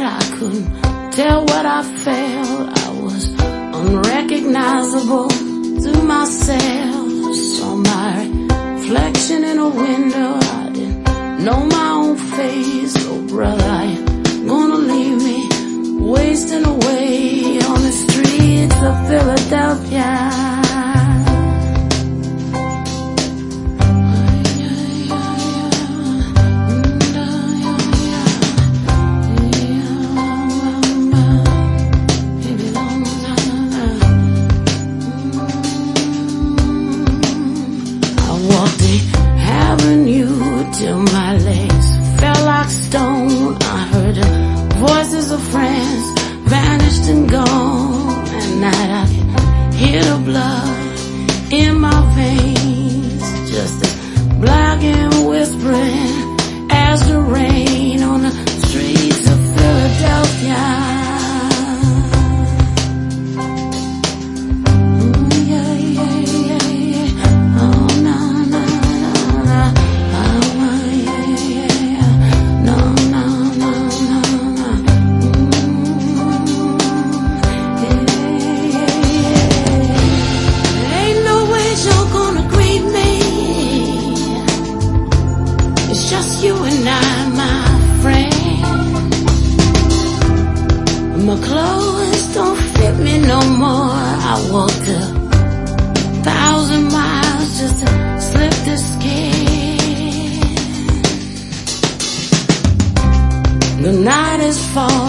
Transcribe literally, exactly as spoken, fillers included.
I couldn't tell what I felt. I was unrecognizable to myself. Saw my reflection in a window. I didn't know my own face. Oh brother, are you gonna leave me wasting away on the streets of Philadelphia? Till my legs felt like stone. I heard the voices of friends vanished and gone. At night I could hear the blood in my veins, just as black and whispering as the rain on the streets of Philadelphia. Just you and I, my friend. My clothes don't fit me no more. I walked a thousand miles just to slip this skin. The night is falling.